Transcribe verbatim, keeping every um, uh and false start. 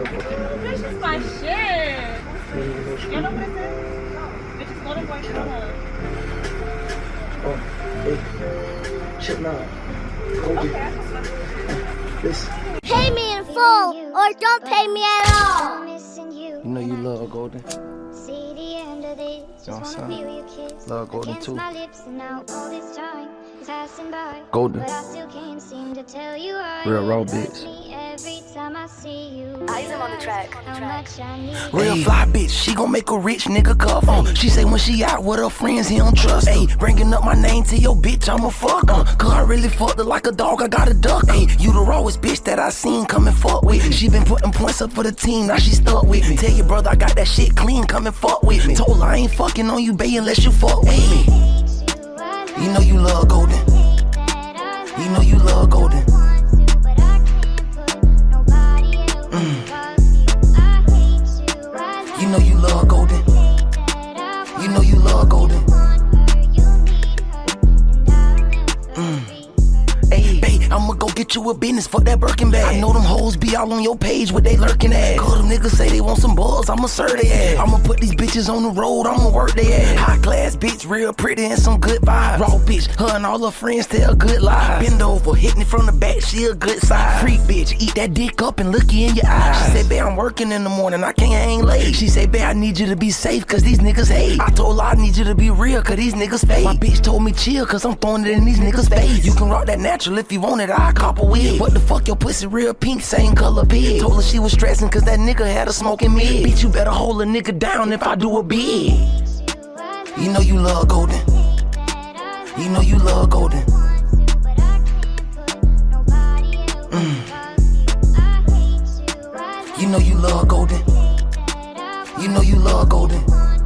Bitch, it's my shit. Yo no present. Bitch, it's Golden Boy Shona. Oh, hey. Shit, nah. Okay. Listen. Pay me in full or don't pay me at all. You know you love Golden. You know what I'm saying? Love Golden too. Golden. Real raw bitch. Eyes him on the track. Real fly bitch, she gon' make a rich nigga cuff on. She say when she out with her friends, he don't trust her. Ayy, bringing up my name to your bitch, I'm a fuck uh, Cause I really fucked her like a dog, I got a duck. Ayy, you the rawest bitch that I seen come and fuck with me. She been putting points up for the team, now she stuck with me. Tell your brother I got that shit clean, come and fuck with me. Told her I ain't fucking on you, babe, unless you fuck with me. You know you love Golden. You know you love Golden. Mm. You know you love Golden. You know you love Golden. Mm. Hey, babe, I'ma go get you a business for that Birkin bag. I know them hoes be all on your page with they lurking at. Cause them niggas say they want some buzz, I'ma serve they ass. I'ma put these bitches on the road, I'ma work they ass. High class bitch, real pretty and some good vibes. Raw bitch, her and all her friends tell good lies. Bend over, hit me from the back, she a good side. Freak bitch, eat that dick up and look you in your eyes. She say, babe, I'm working in the morning, I can't hang late. She say, babe, I need you to be safe, cause these niggas hate. I told her I need you to be real, cause these niggas fake. My bitch told me chill, cause I'm throwing it in these niggas face. You can rock that natural if you want it, I cop a wig. What the fuck, your pussy real pink, same color pig. Told her she was stressing, cause that nigga had a smoking mid. Bitch, you better hold a nigga down if I do a bid. You know you love Golden. You know you love Golden. Mm. You know you love Golden. You know you love Golden.